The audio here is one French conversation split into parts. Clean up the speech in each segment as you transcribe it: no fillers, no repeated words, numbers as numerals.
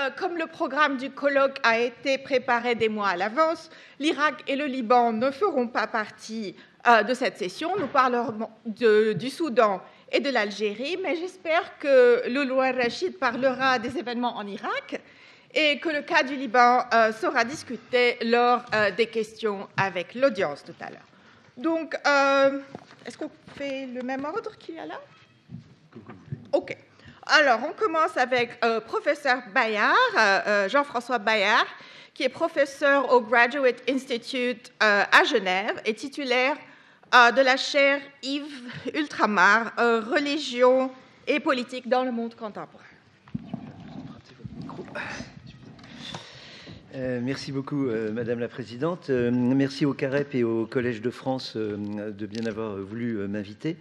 comme le programme du colloque a été préparé des mois à l'avance, l'Irak et le Liban ne feront pas partie de cette session. Nous parlerons du Soudan et de l'Algérie, mais j'espère que Loulou Rachid parlera des événements en Irak et que le cas du Liban sera discuté lors des questions avec l'audience tout à l'heure. Donc, est-ce qu'on fait le même ordre qu'il y a là? OK. Alors, on commence avec professeur Bayard, Jean-François Bayard, qui est professeur au Graduate Institute à Genève et titulaire de la chaire Yves Ultramar, religion et politique dans le monde contemporain. Merci beaucoup, Madame la Présidente. Merci au CAREP et au Collège de France de bien avoir voulu m'inviter.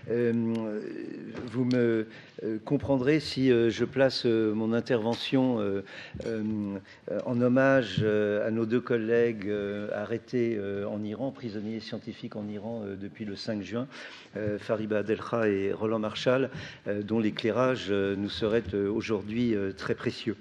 Vous me comprendrez si je place mon intervention en hommage à nos deux collègues arrêtés en Iran, prisonniers scientifiques en Iran depuis le 5 juin, Fariba Adelkha et Roland Marshall, dont l'éclairage nous serait aujourd'hui très précieux.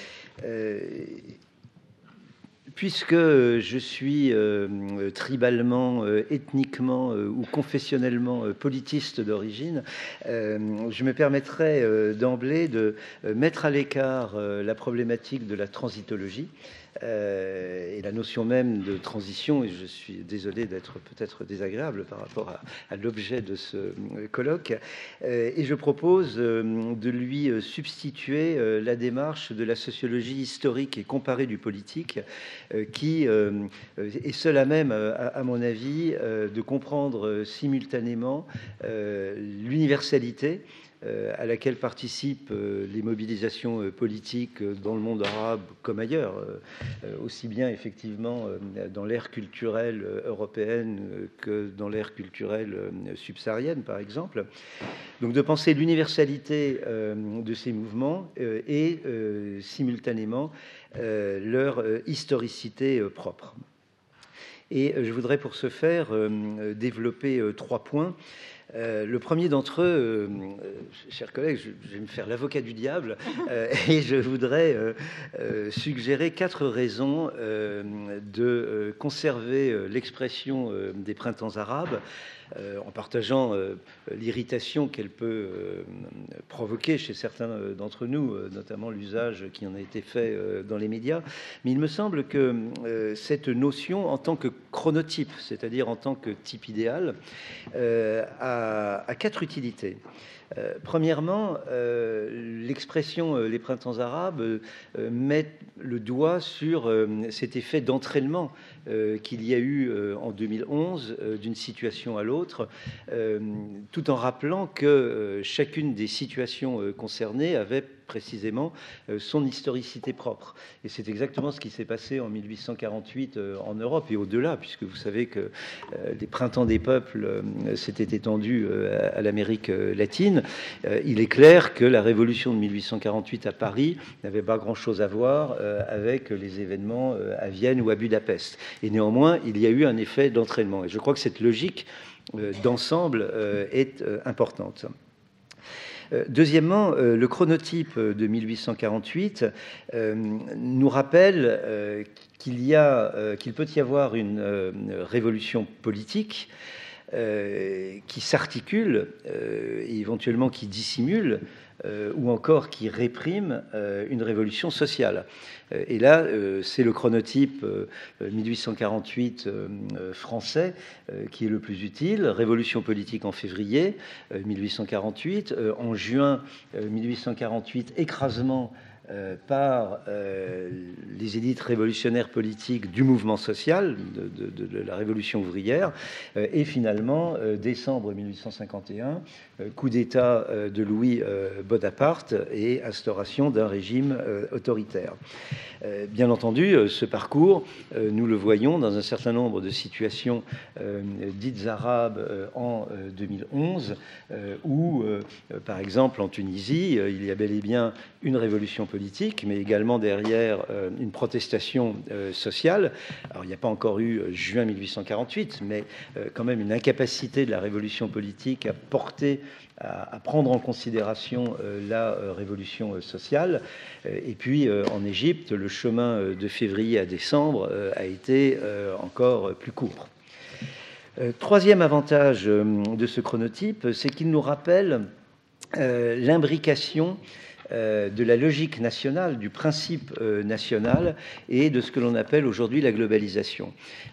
Puisque je suis tribalement, ethniquement ou confessionnellement politiste d'origine, je me permettrai d'emblée de mettre à l'écart la problématique de la transitologie et la notion même de transition, et je suis désolé d'être peut-être désagréable par rapport à l'objet de ce colloque, et je propose de lui substituer la démarche de la sociologie historique et comparée du politique, qui est seule à même, à mon avis, de comprendre simultanément l'universalité à laquelle participent les mobilisations politiques dans le monde arabe comme ailleurs, aussi bien effectivement dans l'ère culturelle européenne que dans l'ère culturelle subsaharienne, par exemple. Donc de penser l'universalité de ces mouvements et simultanément leur historicité propre. Et je voudrais pour ce faire développer 3 points. Le premier d'entre eux, chers collègues, je vais me faire l'avocat du diable et je voudrais suggérer 4 raisons de conserver l'expression des printemps arabes, en partageant l'irritation qu'elle peut provoquer chez certains d'entre nous, notamment l'usage qui en a été fait dans les médias. Mais il me semble que cette notion, en tant que chronotype, c'est-à-dire en tant que type idéal, a 4 utilités. Premièrement, l'expression les printemps arabes met le doigt sur cet effet d'entraînement qu'il y a eu en 2011 d'une situation à l'autre, tout en rappelant que chacune des situations concernées avait précisément son historicité propre. Et c'est exactement ce qui s'est passé en 1848 en Europe et au-delà, puisque vous savez que les printemps des peuples s'étaient étendus à l'Amérique latine. Il est clair que la révolution de 1848 à Paris n'avait pas grand-chose à voir avec les événements à Vienne ou à Budapest. Et néanmoins, il y a eu un effet d'entraînement. Et je crois que cette logique d'ensemble est importante. Deuxièmement, le chronotype de 1848 nous rappelle qu'il peut y avoir une révolution politique qui s'articule et éventuellement qui dissimule ou encore qui réprime une révolution sociale. Et là, c'est le chronotype 1848 français qui est le plus utile. Révolution politique en février 1848, en juin 1848, écrasement par les élites révolutionnaires politiques du mouvement social, de la révolution ouvrière, et finalement, décembre 1851, coup d'État de Louis Bonaparte et instauration d'un régime autoritaire. Bien entendu, ce parcours, nous le voyons dans un certain nombre de situations dites arabes en 2011, où, par exemple, en Tunisie, il y a bel et bien une révolution politique politique, mais également derrière une protestation sociale. Alors, il n'y a pas encore eu juin 1848, mais quand même une incapacité de la révolution politique à prendre en considération la révolution sociale. Et puis, en Égypte, le chemin de février à décembre a été encore plus court. Troisième avantage de ce chronotype, c'est qu'il nous rappelle l'imbrication de la logique nationale, du principe national et de ce que l'on appelle aujourd'hui la globalisation.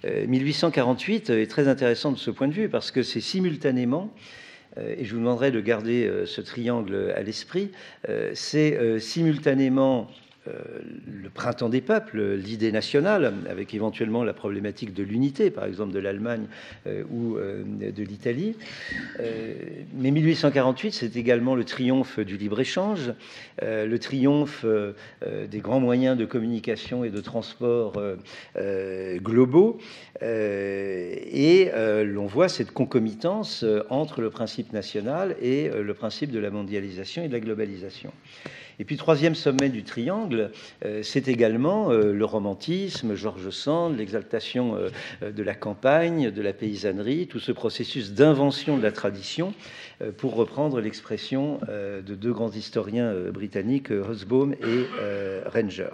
1848 est très intéressant de ce point de vue parce que c'est simultanément, et je vous demanderai de garder ce triangle à l'esprit, c'est simultanément le printemps des peuples, l'idée nationale, avec éventuellement la problématique de l'unité, par exemple de l'Allemagne ou de l'Italie. Mais 1848, c'est également le triomphe du libre-échange, le triomphe des grands moyens de communication et de transport globaux. Et l'on voit cette concomitance entre le principe national et le principe de la mondialisation et de la globalisation. Et puis, troisième sommet du triangle, c'est également le romantisme, George Sand, l'exaltation de la campagne, de la paysannerie, tout ce processus d'invention de la tradition, pour reprendre l'expression de deux grands historiens britanniques, Hobsbawm et Ranger.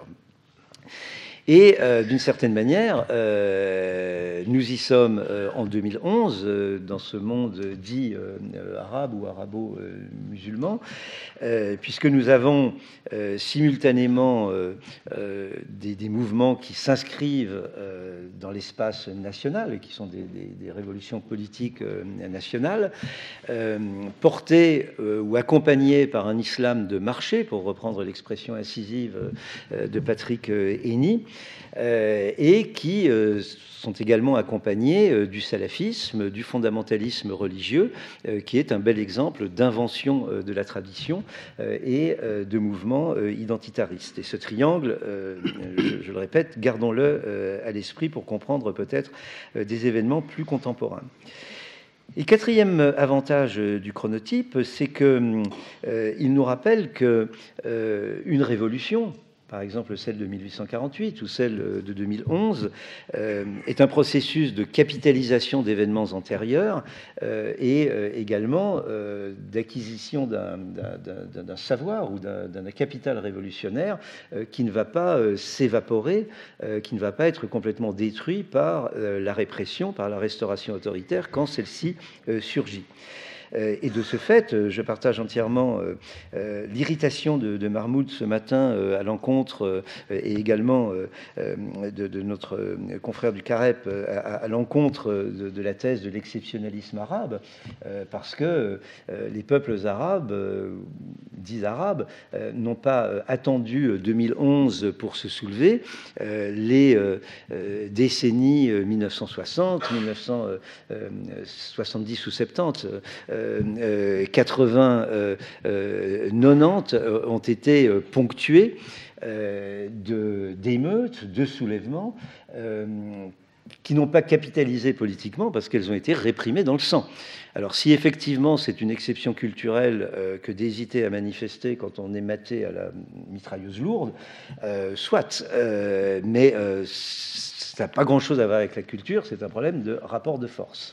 Et d'une certaine manière, nous y sommes en 2011, dans ce monde dit arabe ou arabo-musulman, puisque nous avons simultanément des mouvements qui s'inscrivent dans l'espace national, et qui sont des révolutions politiques nationales, portées ou accompagnées par un islam de marché, pour reprendre l'expression incisive de Patrick Henny, et qui sont également accompagnés du salafisme, du fondamentalisme religieux, qui est un bel exemple d'invention de la tradition et de mouvements identitaristes. Et ce triangle, je le répète, gardons-le à l'esprit pour comprendre peut-être des événements plus contemporains. Et quatrième avantage du chronotype, c'est qu'il nous rappelle qu'une révolution, par exemple celle de 1848 ou celle de 2011, est un processus de capitalisation d'événements antérieurs et également d'acquisition d'un savoir ou d'un capital révolutionnaire qui ne va pas s'évaporer, qui ne va pas être complètement détruit par la répression, par la restauration autoritaire quand celle-ci surgit. Et de ce fait, je partage entièrement l'irritation de Mahmoud ce matin à l'encontre, et également de notre confrère du Carep à l'encontre de la thèse de l'exceptionnalisme arabe, parce que les peuples arabes, dits arabes, n'ont pas attendu 2011 pour se soulever. Les décennies 1960, 1970 ou 70, 80, 90 ont été ponctués d'émeutes, de soulèvements qui n'ont pas capitalisé politiquement parce qu'elles ont été réprimées dans le sang. Alors si effectivement c'est une exception culturelle que d'hésiter à manifester quand on est maté à la mitrailleuse lourde, soit, mais ça n'a pas grand-chose à voir avec la culture, c'est un problème de rapport de force.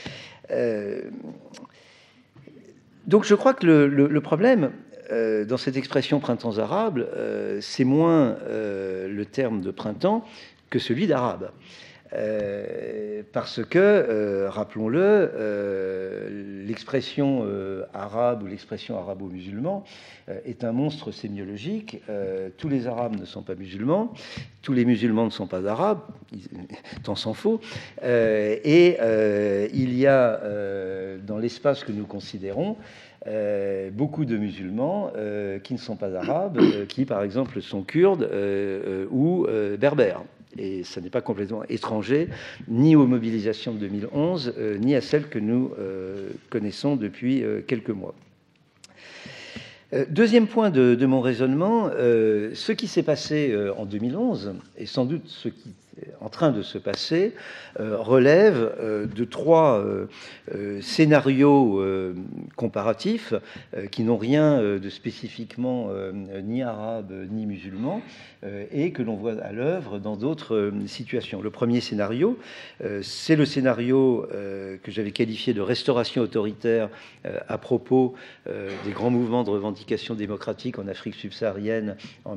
Donc je crois que le problème dans cette expression printemps arabe, c'est moins le terme de printemps que celui d'arabe. Parce que, rappelons-le, l'expression arabe ou l'expression arabo-musulman est un monstre sémiologique. Tous les arabes ne sont pas musulmans, tous les musulmans ne sont pas arabes, tant s'en faut. Et il y a dans l'espace que nous considérons beaucoup de musulmans qui ne sont pas arabes, qui par exemple sont kurdes ou berbères. Et ça n'est pas complètement étranger ni aux mobilisations de 2011, ni à celles que nous connaissons depuis quelques mois. Deuxième point de mon raisonnement, ce qui s'est passé en 2011, et sans doute ce qui en train de se passer relève de trois scénarios comparatifs qui n'ont rien de spécifiquement ni arabe ni musulman et que l'on voit à l'œuvre dans d'autres situations. Le premier scénario, c'est le scénario que j'avais qualifié de restauration autoritaire à propos des grands mouvements de revendication démocratique en Afrique subsaharienne en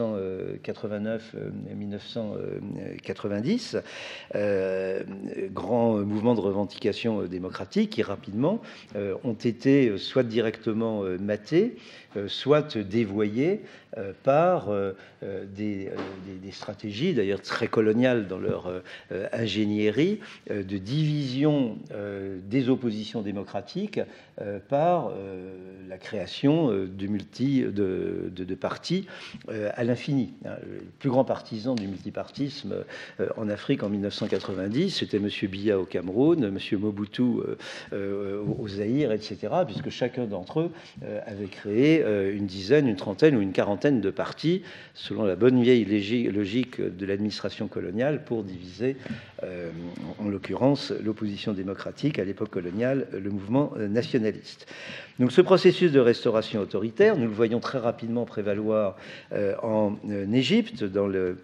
1989-1990, grands mouvements de revendication démocratique qui rapidement ont été soit directement matés, soit dévoyés par des stratégies, d'ailleurs très coloniales dans leur ingénierie, de division des oppositions démocratiques par la création de partis à l'infini. Le plus grand partisan du multipartisme en Afrique en 1990, c'était M. Biya au Cameroun, M. Mobutu au Zaïre, etc., puisque chacun d'entre eux avait créé une dizaine, une trentaine ou une quarantaine de partis, selon la bonne vieille logique de l'administration coloniale, pour diviser, en l'occurrence, l'opposition démocratique, à l'époque coloniale, le mouvement nationaliste. Donc ce processus de restauration autoritaire, nous le voyons très rapidement prévaloir en Égypte, dans le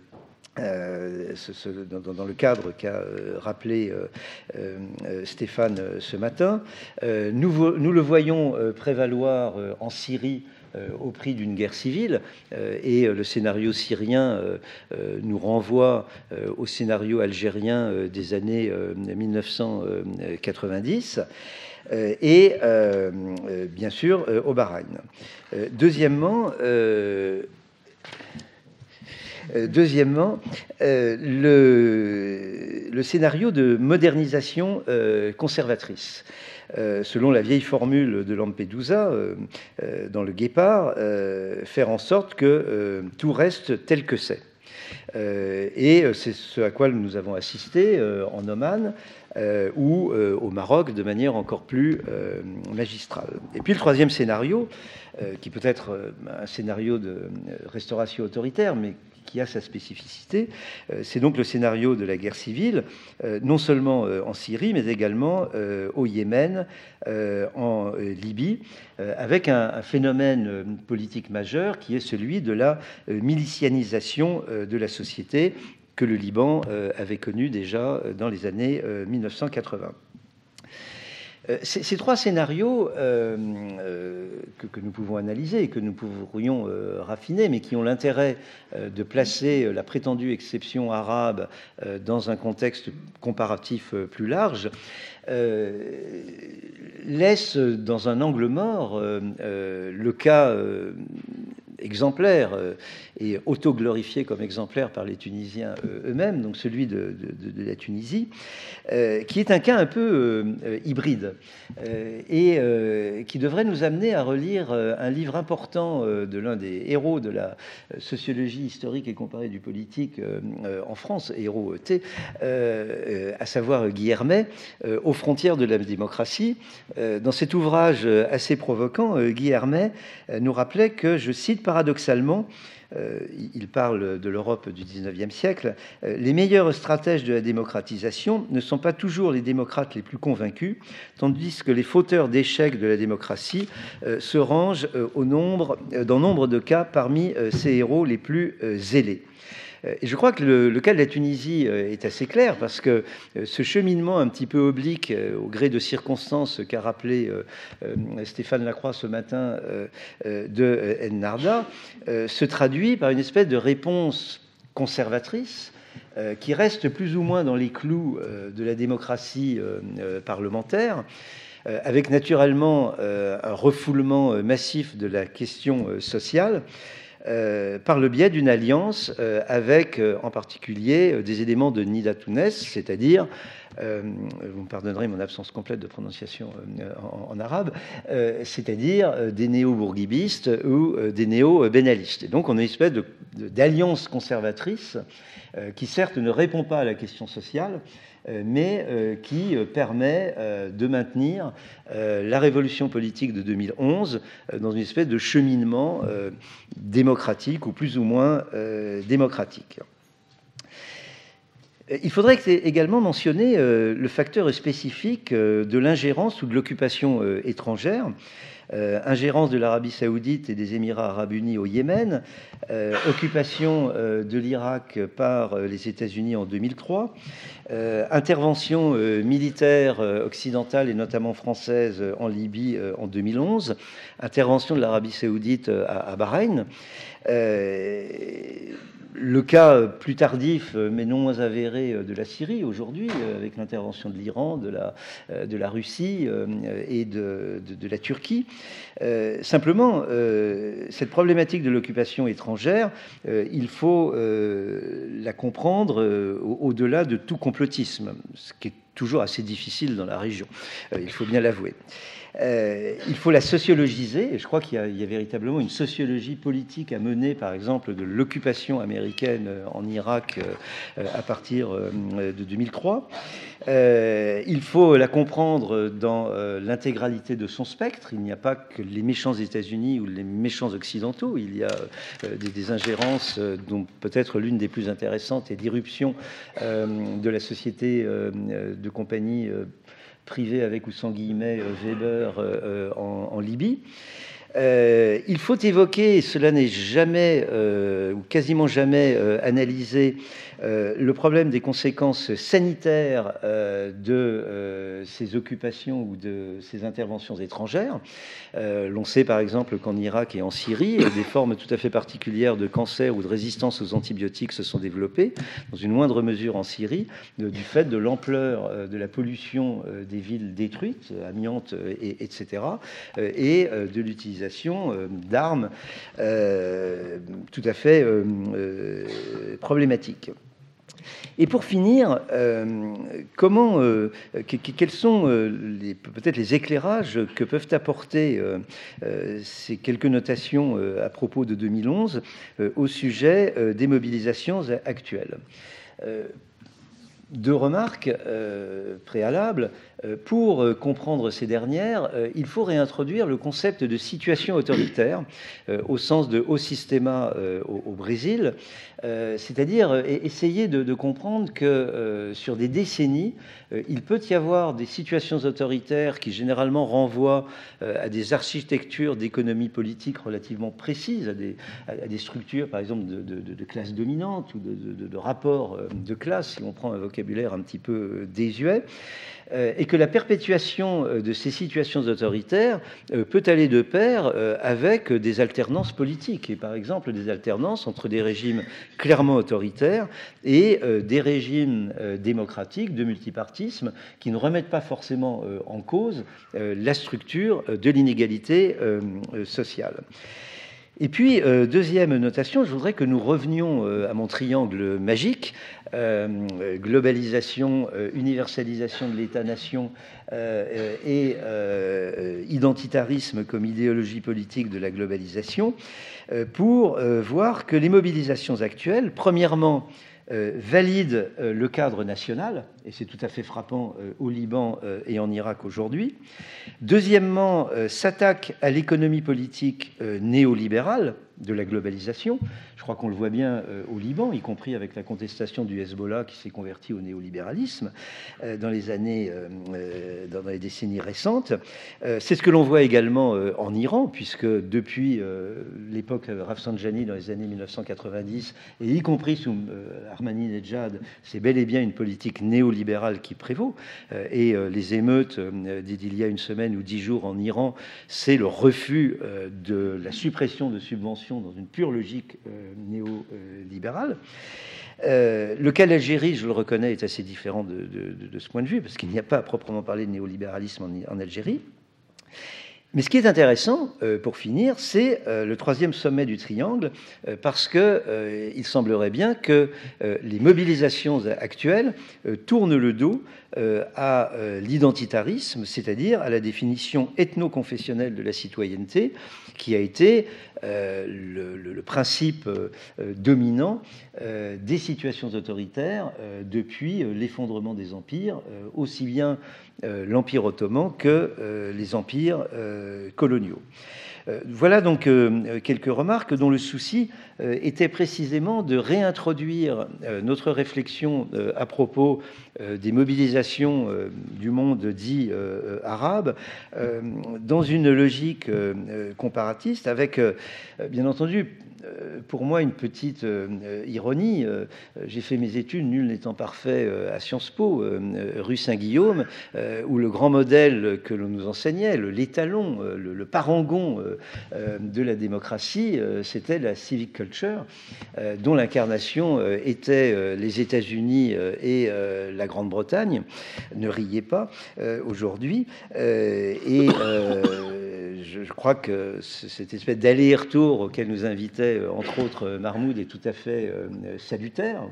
cadre qu'a rappelé Stéphane ce matin. Nous le voyons prévaloir en Syrie au prix d'une guerre civile, et le scénario syrien nous renvoie au scénario algérien des années 1990, et bien sûr au Bahreïn. Deuxièmement, le scénario de modernisation conservatrice. Selon la vieille formule de Lampedusa, dans le Guépard, faire en sorte que tout reste tel que c'est. Et c'est ce à quoi nous avons assisté en Oman ou au Maroc de manière encore plus magistrale. Et puis le troisième scénario, qui peut être un scénario de restauration autoritaire, mais qui a sa spécificité, c'est donc le scénario de la guerre civile, non seulement en Syrie, mais également au Yémen, en Libye, avec un phénomène politique majeur qui est celui de la milicianisation de la société que le Liban avait connu déjà dans les années 1980. Ces trois scénarios que nous pouvons analyser et que nous pourrions raffiner, mais qui ont l'intérêt de placer la prétendue exception arabe dans un contexte comparatif plus large, laissent dans un angle mort le cas exemplaire et auto-glorifié comme exemplaire par les Tunisiens eux-mêmes, donc celui de la Tunisie, qui est un cas un peu hybride et qui devrait nous amener à relire un livre important de l'un des héros de la sociologie historique et comparée du politique en France, héros à savoir Guy Hermet, aux frontières de la démocratie. Dans cet ouvrage assez provoquant, Guy Hermet nous rappelait que, je cite, paradoxalement, il parle de l'Europe du XIXe siècle, les meilleurs stratèges de la démocratisation ne sont pas toujours les démocrates les plus convaincus, tandis que les fauteurs d'échecs de la démocratie se rangent dans nombre de cas parmi ces héros les plus zélés. Et je crois que le cas de la Tunisie est assez clair, parce que ce cheminement un petit peu oblique, au gré de circonstances qu'a rappelé Stéphane Lacroix ce matin de Ennahda, se traduit par une espèce de réponse conservatrice qui reste plus ou moins dans les clous de la démocratie parlementaire, avec naturellement un refoulement massif de la question sociale, par le biais d'une alliance avec, en particulier, des éléments de Nida Tounes, c'est-à-dire, vous me pardonnerez mon absence complète de prononciation en arabe, c'est-à-dire des néo-bourguibistes ou des néo-bénalistes. Et donc on a une espèce d'alliance conservatrice qui certes ne répond pas à la question sociale, mais qui permet de maintenir la révolution politique de 2011 dans une espèce de cheminement démocratique ou plus ou moins démocratique. Il faudrait également mentionner le facteur spécifique de l'ingérence ou de l'occupation étrangère. Ingérence de l'Arabie saoudite et des Émirats arabes unis au Yémen, occupation de l'Irak par les États-Unis en 2003, intervention militaire occidentale et notamment française en Libye en 2011, intervention de l'Arabie saoudite à Bahreïn. Le cas plus tardif, mais non moins avéré, de la Syrie aujourd'hui, avec l'intervention de l'Iran, de la Russie et de la Turquie. Simplement, cette problématique de l'occupation étrangère, il faut la comprendre au-delà de tout complotisme, ce qui est toujours assez difficile dans la région, il faut bien l'avouer. Il faut la sociologiser, et je crois qu'il y a véritablement une sociologie politique à mener, par exemple, de l'occupation américaine en Irak à partir de 2003. Il faut la comprendre dans l'intégralité de son spectre. Il n'y a pas que les méchants États-Unis ou les méchants occidentaux. Il y a des ingérences dont peut-être l'une des plus intéressantes est l'irruption de la société de compagnie privée avec ou sans guillemets Weber en Libye. Il faut évoquer, et cela n'est jamais ou quasiment jamais analysé, le problème des conséquences sanitaires de ces occupations ou de ces interventions étrangères. L'on sait par exemple qu'en Irak et en Syrie, des formes tout à fait particulières de cancer ou de résistance aux antibiotiques se sont développées, dans une moindre mesure en Syrie, du fait de l'ampleur de la pollution des villes détruites, amiantes, etc., et de l'utilisation d'armes tout à fait problématiques. Et pour finir, quels sont peut-être les éclairages que peuvent apporter ces quelques notations à propos de 2011 au sujet des mobilisations actuelles? Deux remarques préalables. Pour comprendre ces dernières, il faut réintroduire le concept de situation autoritaire au sens de haut systema au Brésil, c'est-à-dire essayer de comprendre que sur des décennies, il peut y avoir des situations autoritaires qui généralement renvoient à des architectures d'économie politique relativement précises, à des structures par exemple de classes dominantes ou de rapports de classe, si on prend un vocabulaire un petit peu désuet, et que la perpétuation de ces situations autoritaires peut aller de pair avec des alternances politiques, et par exemple des alternances entre des régimes clairement autoritaires et des régimes démocratiques de multipartisme qui ne remettent pas forcément en cause la structure de l'inégalité sociale. Et puis, deuxième notation, je voudrais que nous revenions à mon triangle magique, globalisation, universalisation de l'État-nation et identitarisme comme idéologie politique de la globalisation, pour voir que les mobilisations actuelles, premièrement, valident le cadre national, et c'est tout à fait frappant au Liban et en Irak aujourd'hui. Deuxièmement, s'attaquent à l'économie politique néolibérale de la globalisation. Je crois qu'on le voit bien au Liban, y compris avec la contestation du Hezbollah qui s'est converti au néolibéralisme dans les décennies récentes. C'est ce que l'on voit également en Iran, puisque depuis l'époque Rafsanjani dans les années 1990, et y compris sous Ahmadinejad, c'est bel et bien une politique néolibérale qui prévaut. Et les émeutes d'il y a une semaine ou 10 jours en Iran, c'est le refus de la suppression de subventions dans une pure logique néolibérale. Le cas d'Algérie, je le reconnais, est assez différent de ce point de vue, parce qu'il n'y a pas à proprement parler de néolibéralisme en Algérie. Mais ce qui est intéressant, pour finir, c'est le troisième sommet du triangle, parce qu'il semblerait bien que les mobilisations actuelles tournent le dos à l'identitarisme, c'est-à-dire à la définition ethno-confessionnelle de la citoyenneté, qui a été le principe dominant des situations autoritaires depuis l'effondrement des empires, aussi bien l'Empire ottoman que les empires coloniaux. Voilà donc quelques remarques dont le souci était précisément de réintroduire notre réflexion à propos des mobilisations du monde dit arabe dans une logique comparatiste avec, bien entendu, pour moi, une petite ironie. J'ai fait mes études, nul n'étant parfait, à Sciences Po, rue Saint-Guillaume, où le grand modèle que l'on nous enseignait, l'étalon, le parangon de la démocratie, c'était la civic culture, dont l'incarnation était les États-Unis et la Grande-Bretagne. Ne riez pas aujourd'hui. Et je crois que cette espèce d'aller-retour auquel nous invitait entre autres Mahmoud est tout à fait salutaire.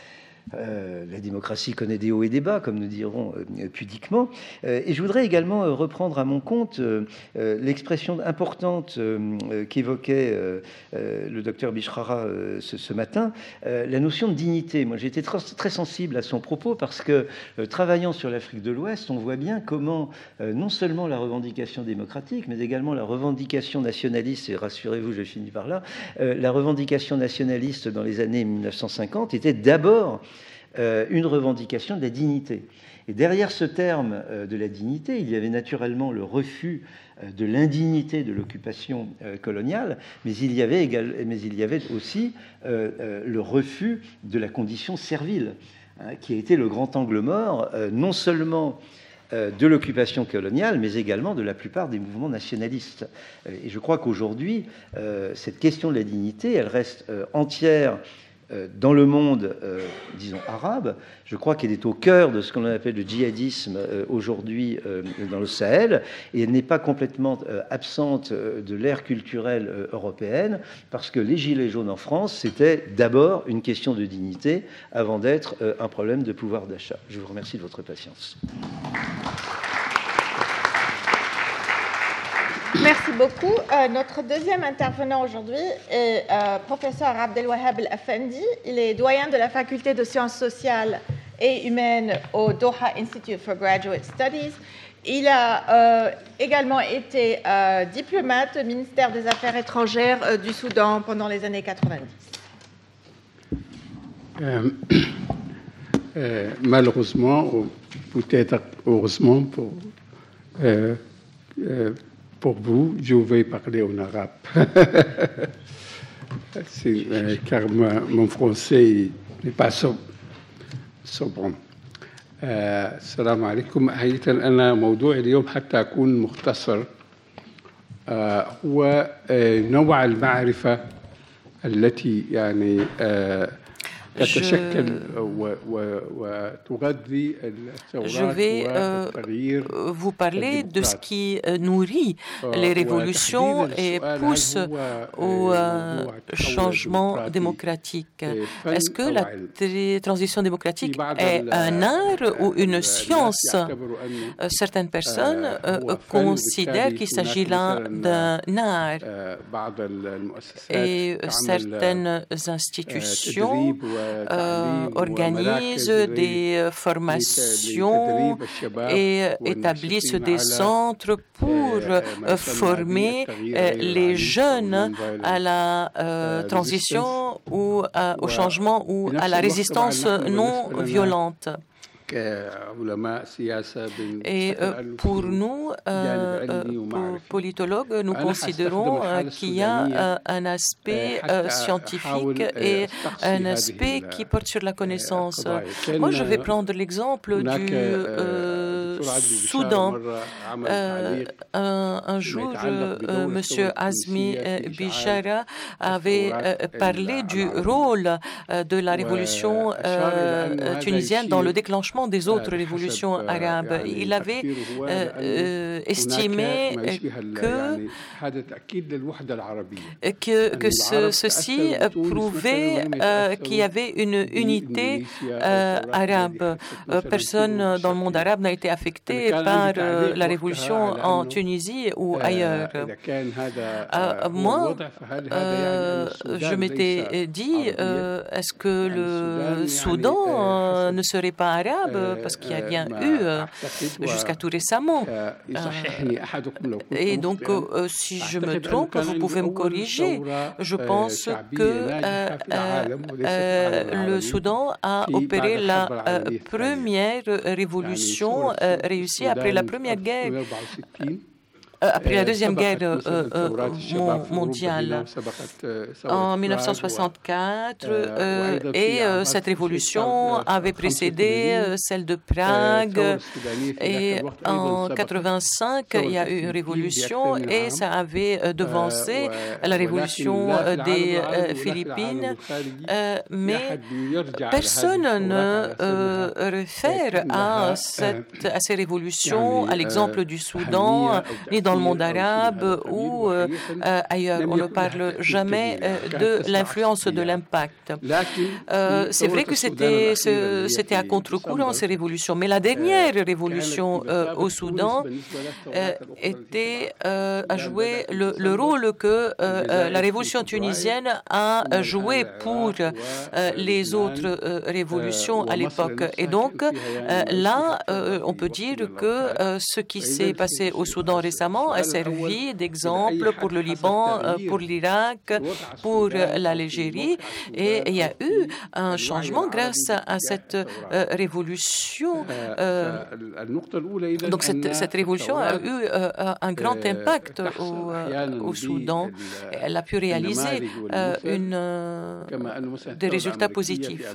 La démocratie connaît des hauts et des bas, comme nous dirons pudiquement. Et je voudrais également reprendre à mon compte l'expression importante qu'évoquait le docteur Bichrara ce matin, la notion de dignité. Moi, j'ai été très sensible à son propos parce que, travaillant sur l'Afrique de l'Ouest, on voit bien comment non seulement la revendication démocratique, mais également la revendication nationaliste, et rassurez-vous, je finis par là, la revendication nationaliste dans les années 1950 était d'abord une revendication de la dignité. Et derrière ce terme de la dignité, il y avait naturellement le refus de l'indignité de l'occupation coloniale, mais il y avait aussi le refus de la condition servile, qui a été le grand angle mort, non seulement de l'occupation coloniale, mais également de la plupart des mouvements nationalistes. Et je crois qu'aujourd'hui, cette question de la dignité, elle reste entière dans le monde, disons, arabe. Je crois qu'elle est au cœur de ce qu'on appelle le djihadisme aujourd'hui dans le Sahel, et elle n'est pas complètement absente de l'ère culturelle européenne, parce que les gilets jaunes en France, c'était d'abord une question de dignité, avant d'être un problème de pouvoir d'achat. Je vous remercie de votre patience. Merci beaucoup. Notre deuxième intervenant aujourd'hui est professeur Abdelwahab El-Afendi. Il est doyen de la faculté de sciences sociales et humaines au Doha Institute for Graduate Studies. Il a également été diplomate au ministère des Affaires étrangères du Soudan pendant les années 90. Malheureusement, ou peut-être heureusement pour vous, je vais parler en arabe. Car mon français n'est pas so bon. السلام عليكم. حقيقة أنا موضوع اليوم حتى أكون مختصر هو نوع المعرفة التي يعني Je vais vous parler de ce qui nourrit les révolutions et pousse au changement démocratique. Est-ce que la transition démocratique est un art ou une science? Certaines personnes considèrent qu'il s'agit là d'un art et certaines institutions organisent des formations et établissent des centres pour former les jeunes à la transition ou au changement ou à la résistance non violente. Et pour nous, politologues, nous considérons qu'il y a un aspect scientifique et un aspect qui porte sur la connaissance. Moi, je vais prendre l'exemple du Soudan. Un jour, M. Azmi Bishara avait parlé du rôle de la révolution tunisienne dans le déclenchement des autres révolutions arabes. Il avait estimé que ceci prouvait qu'il y avait une unité arabe. Personne dans le monde arabe n'a été affecté affectés par la révolution en Tunisie ou ailleurs. Moi, je m'étais dit, est-ce que le Soudan ne serait pas arabe? Parce qu'il n'y a rien eu jusqu'à tout récemment. Et donc, si je me trompe, vous pouvez me corriger. Je pense que le Soudan a opéré la première révolution réussie après la première guerre. Après la Deuxième Guerre mondiale, en 1964, et cette révolution avait précédé celle de Prague, et en 1985, il y a eu une révolution, et ça avait devancé la révolution des Philippines, mais personne ne réfère à ces révolutions, à l'exemple du Soudan, ni dans le monde arabe ou ailleurs. On ne parle jamais de l'influence, de l'impact. C'est vrai que c'était à contre-courant ces révolutions, mais la dernière révolution au Soudan a joué le rôle que la révolution tunisienne a joué pour les autres révolutions à l'époque. Et donc là, on peut dire que ce qui s'est passé au Soudan récemment a servi d'exemple pour le Liban, pour l'Irak, pour l'Algérie. Et il y a eu un changement grâce à cette révolution. Donc cette révolution a eu un grand impact au Soudan. Elle a pu réaliser des résultats positifs.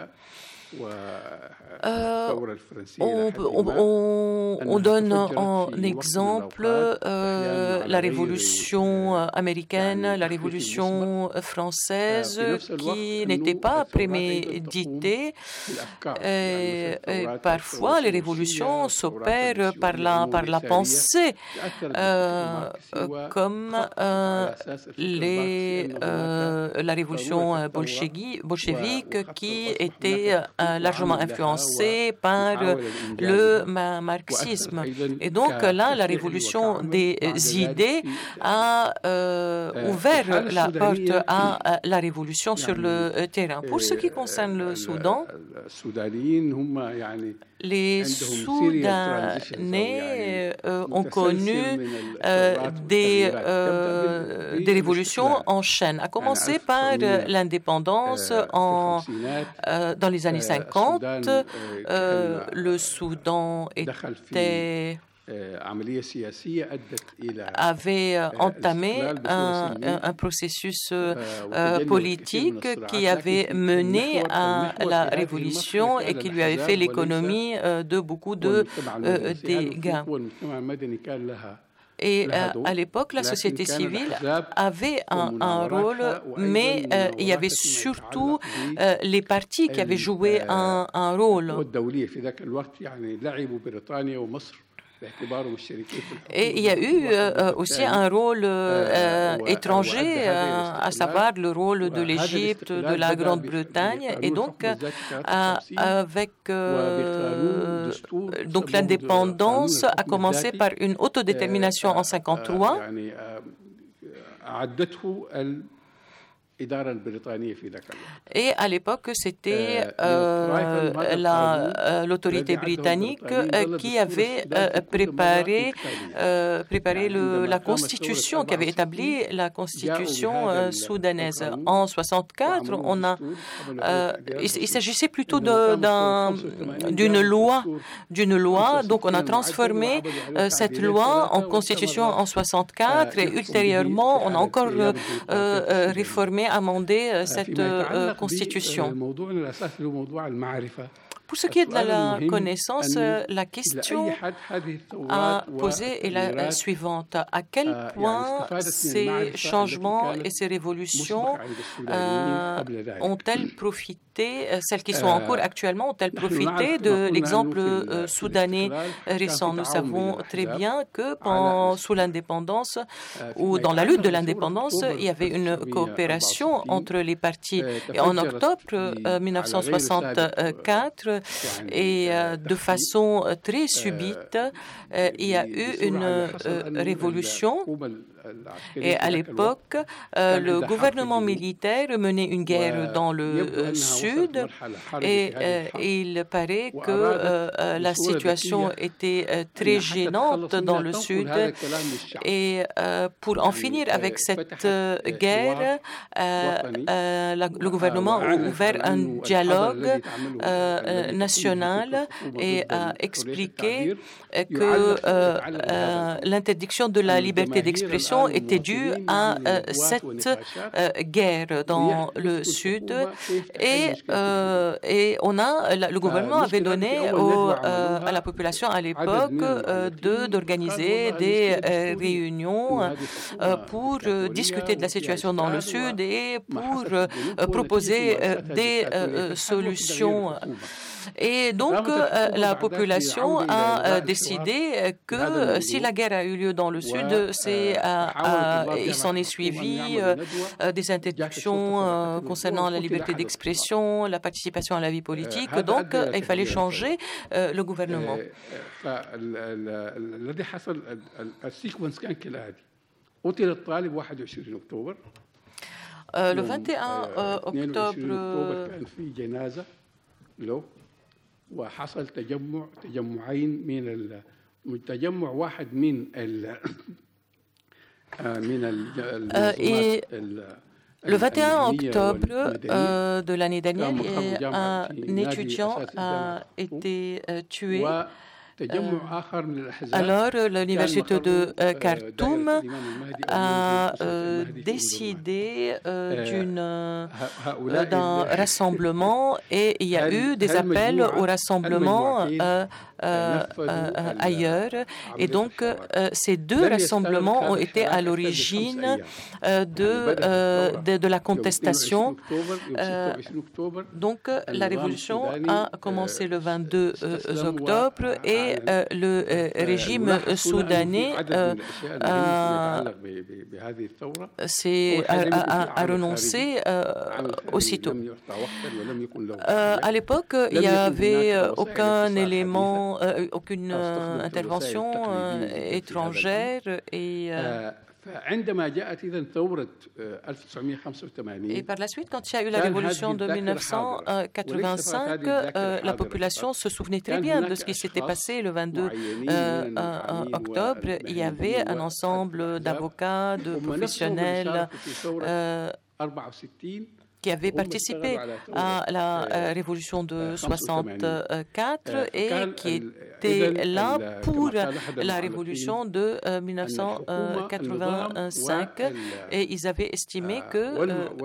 On donne en exemple la révolution américaine, la révolution française, qui n'était pas préméditée. Et parfois, les révolutions s'opèrent par la pensée, comme la révolution bolchevique qui était largement influencée par le marxisme. Et donc là, la révolution des idées a ouvert la porte à la révolution sur le terrain. Pour ce qui concerne le Soudan, les Soudanais ont connu des révolutions en chaîne, à commencer par l'indépendance dans les années 50. Le Soudan avait entamé un processus politique qui avait mené à la révolution et qui lui avait fait l'économie de beaucoup de dégâts. Et à l'époque, la société civile avait un rôle, mais il y avait surtout les partis qui avaient joué un rôle. Et il y a eu aussi un rôle étranger, à savoir le rôle de l'Égypte, de la Grande-Bretagne, et donc avec donc l'indépendance a commencé par une autodétermination en 1953. Et à l'époque, c'était l'autorité britannique qui avait préparé la constitution, qui avait établi la constitution soudanaise. En 1964, il s'agissait plutôt d'une loi. Donc, on a transformé cette loi en constitution en 1964 et ultérieurement, on a encore réformé, amender cette constitution. Pour ce qui est de la connaissance, la question à poser est la suivante. À quel point ces changements et ces révolutions ont-elles profité, celles qui sont en cours actuellement, ont-elles profité de l'exemple soudanais récent? Nous savons très bien que sous l'indépendance ou dans la lutte de l'indépendance, il y avait une coopération entre les partis. Et en octobre 1964, et de façon très subite, il y a eu une révolution. Et à l'époque, le gouvernement militaire menait une guerre dans le sud et il paraît que la situation était très gênante dans le sud. Et pour en finir avec cette guerre, le gouvernement a ouvert un dialogue national et a expliqué que l'interdiction de la liberté d'expression était due à cette guerre dans le sud et le gouvernement avait donné à la population à l'époque d'organiser des réunions pour discuter de la situation dans le sud et pour proposer des solutions. Et donc, la population a décidé que si la guerre a eu lieu dans le sud, il s'en est suivi des interdictions concernant la liberté d'expression, la participation à la vie politique. Donc, il fallait changer le gouvernement. Le 21 octobre, وحصل تجمعين من تجمع واحد من le 21 octobre de l'année dernière, un étudiant a été tué. Alors, l'université de Khartoum a décidé d'un rassemblement et il y a eu des appels au rassemblement ailleurs. Et donc, ces deux rassemblements ont été à l'origine de la contestation. Donc, la révolution a commencé le 22 octobre et le régime soudanais a renoncé aussitôt. À l'époque, il n'y avait aucun élément, aucune intervention étrangère et par la suite, quand il y a eu la révolution de 1985, la population se souvenait très bien de ce qui s'était passé le 22 octobre. Il y avait un ensemble d'avocats, de professionnels qui avaient participé à la révolution de 64 et qui étaient là pour la révolution de 1985 et ils avaient estimé que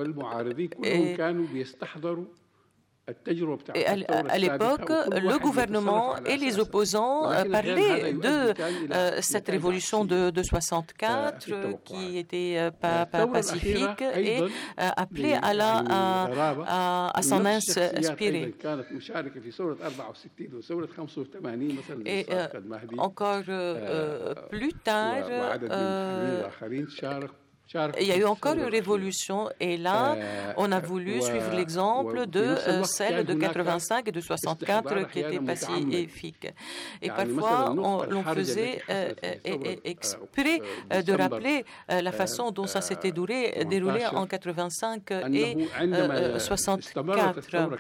et à l'époque, le gouvernement et les opposants parlaient de cette révolution de 64 qui était pas pacifique et appelaient à s'en inspirer. Et encore plus tard, il y a eu encore une révolution et là, on a voulu suivre l'exemple de celle de 85 et de 64 qui était pacifique. Et parfois, l'on faisait exprès de rappeler la façon dont ça s'était déroulé en 85 et 64.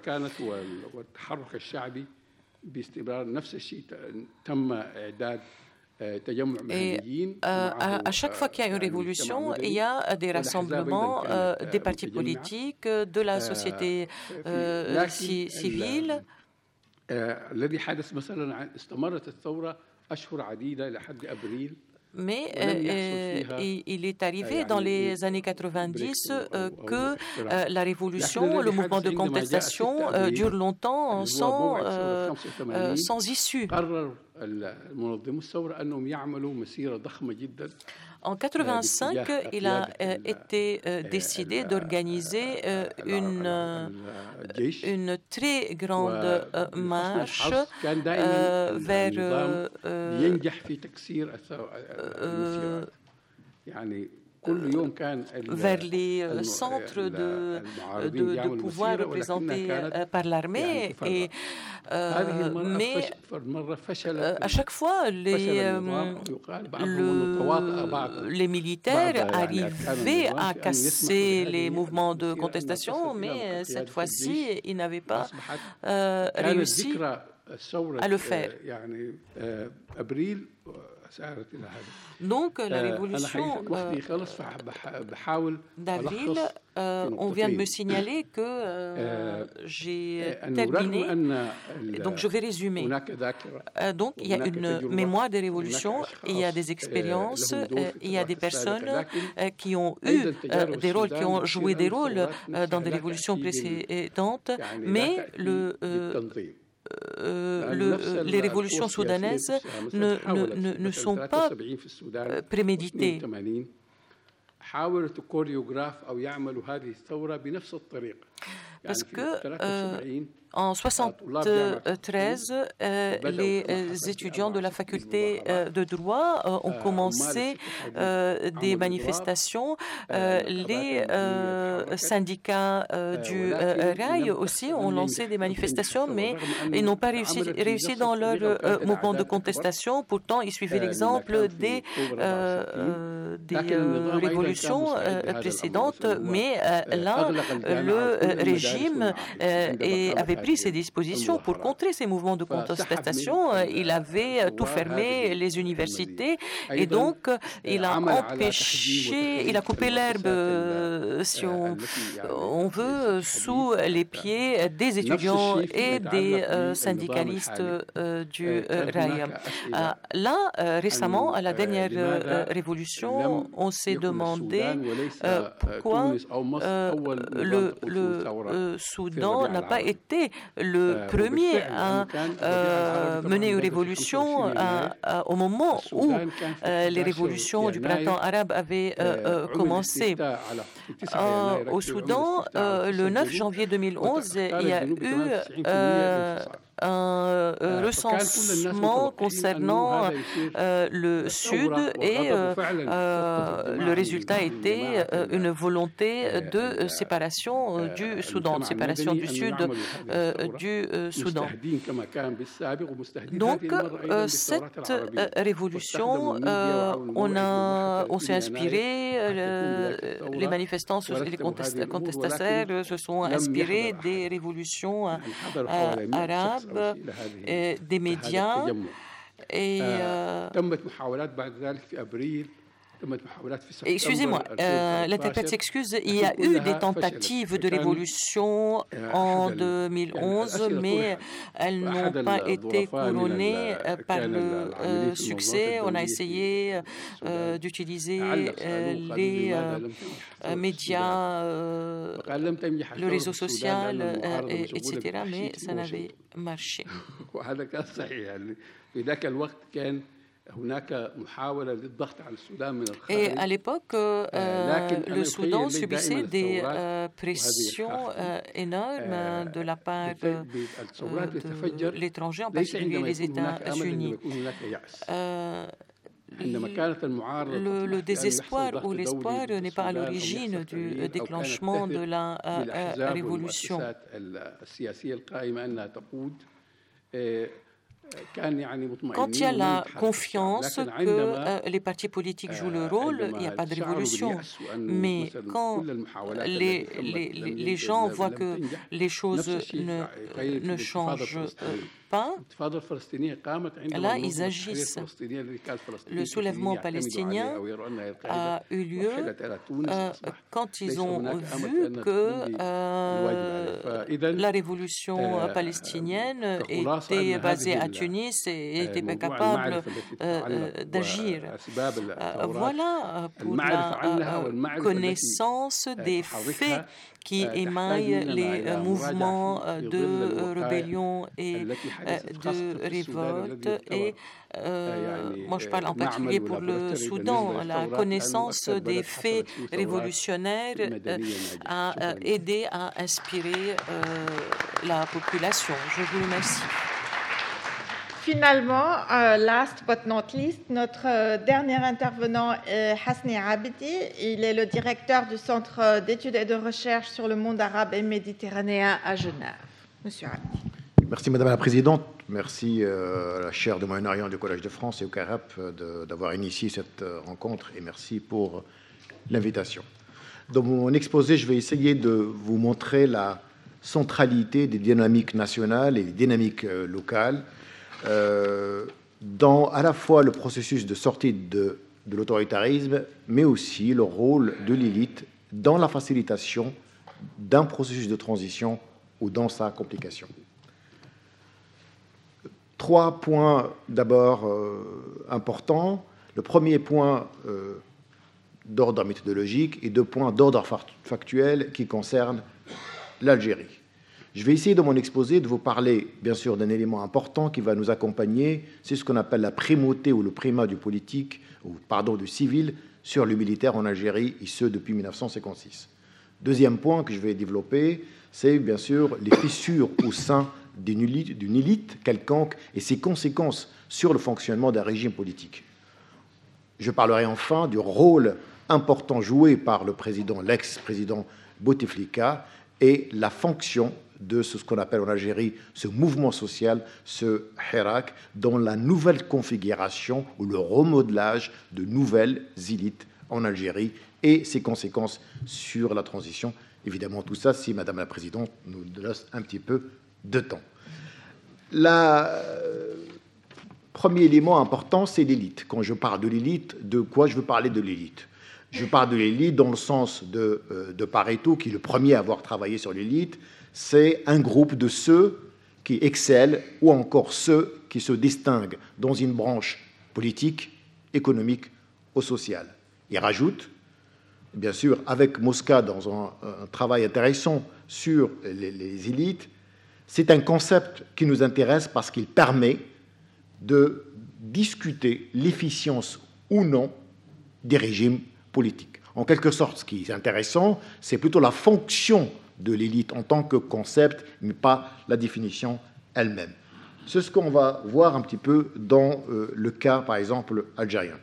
Et à chaque fois qu'il y a une révolution, il y a des rassemblements des partis politiques, de la société civile. Mais il est arrivé dans les années 90 que la révolution, le mouvement de contestation dure longtemps sans issue. En 85, il a été décidé d'organiser une très grande marche vers vers les centres de pouvoir représentés par l'armée. Mais à chaque fois, les militaires arrivaient à casser les mouvements de contestation, mais cette fois-ci, ils n'avaient pas réussi à le faire. Donc, la révolution d'avril, on vient de me signaler que j'ai terminé. Donc, je vais résumer. Donc, il y a une mémoire des révolutions, il y a des expériences, il y a des personnes qui ont eu des rôles, qui ont joué des rôles dans des révolutions précédentes, mais les révolutions soudanaises ne sont pas préméditées. Parce que en 1973, les étudiants de la faculté de droit ont commencé des manifestations. Les syndicats du rail aussi ont lancé des manifestations, mais ils n'ont pas réussi dans leur mouvement de contestation. Pourtant, ils suivaient l'exemple des révolutions précédentes, mais là, le régime avait pris ses dispositions pour contrer ces mouvements de contestation. Il avait tout fermé, les universités, et donc il a empêché, il a coupé l'herbe, si on veut, sous les pieds des étudiants et des syndicalistes du rail. Là, récemment, à la dernière révolution, on s'est demandé pourquoi le Soudan n'a pas été le premier à mener une révolution au moment où les révolutions du printemps arabe avaient commencé. Au Soudan, le 9 janvier 2011, il y a eu un recensement concernant le Sud et le résultat était une volonté de séparation du Soudan, de séparation du Sud du Soudan. Donc, cette révolution, on s'est inspiré, les manifestants, les contestataires se sont inspirés des révolutions arabes, des médias et excusez-moi, l'interprète s'excuse, il y a eu des tentatives de révolution en 2011, mais elles n'ont pas été couronnées par le succès. On a essayé d'utiliser les médias, le réseau social, etc., mais ça n'avait marché. Et à l'époque, le Soudan subissait des pressions énormes de la part de l'étranger, en particulier les États-Unis. Le désespoir ou l'espoir n'est pas à l'origine du déclenchement de la révolution. Quand il y a la confiance que les partis politiques jouent le rôle, il n'y a pas de révolution. Mais quand les gens voient que les choses ne changent pas, là, ils agissent. Le soulèvement palestinien a eu lieu quand ils ont vu que la révolution palestinienne était basée à Tunis et n'était pas capable d'agir. Voilà pour la connaissance des faits qui émaillent les mouvements de rébellion et de révolte. Et moi, je parle en particulier pour le Soudan. La connaissance des faits révolutionnaires a aidé à inspirer la population. Je vous remercie. finalement, last but not least, notre dernier intervenant est Hasni Abidi. Il est le directeur du Centre d'études et de recherche sur le monde arabe et méditerranéen à Genève. Monsieur Abidi. Merci Madame la Présidente. Merci à la chaire de Moyen-Orient du Collège de France et au CAREP d'avoir initié cette rencontre et merci pour l'invitation. Dans mon exposé, je vais essayer de vous montrer la centralité des dynamiques nationales et des dynamiques locales dans à la fois le processus de sortie de l'autoritarisme, mais aussi le rôle de l'élite dans la facilitation d'un processus de transition ou dans sa complication. 3 points d'abord importants. Le premier point d'ordre méthodologique et 2 points d'ordre factuel qui concernent l'Algérie. Je vais essayer dans mon exposé de vous parler, bien sûr, d'un élément important qui va nous accompagner, c'est ce qu'on appelle la primauté ou le primat du politique, ou pardon, du civil sur le militaire en Algérie, et ce depuis 1956. Deuxième point que je vais développer, c'est bien sûr les fissures au sein d'une élite quelconque et ses conséquences sur le fonctionnement d'un régime politique. Je parlerai enfin du rôle important joué par le président, l'ex-président Bouteflika, et la fonction de ce qu'on appelle en Algérie ce mouvement social, ce hirak, dans la nouvelle configuration ou le remodelage de nouvelles élites en Algérie et ses conséquences sur la transition. Évidemment, tout ça, si Madame la Présidente nous laisse un petit peu de temps. Le premier élément important, c'est l'élite. Quand je parle de l'élite, de quoi je veux parler de l'élite? Je parle de l'élite dans le sens de Pareto, qui est le premier à avoir travaillé sur l'élite. C'est un groupe de ceux qui excellent ou encore ceux qui se distinguent dans une branche politique, économique ou sociale. Il rajoute, bien sûr, avec Mosca dans un travail intéressant sur les élites, c'est un concept qui nous intéresse parce qu'il permet de discuter l'efficience ou non des régimes politiques. En quelque sorte, ce qui est intéressant, c'est plutôt la fonction de l'élite en tant que concept, mais pas la définition elle-même. C'est ce qu'on va voir un petit peu dans le cas, par exemple, algérien.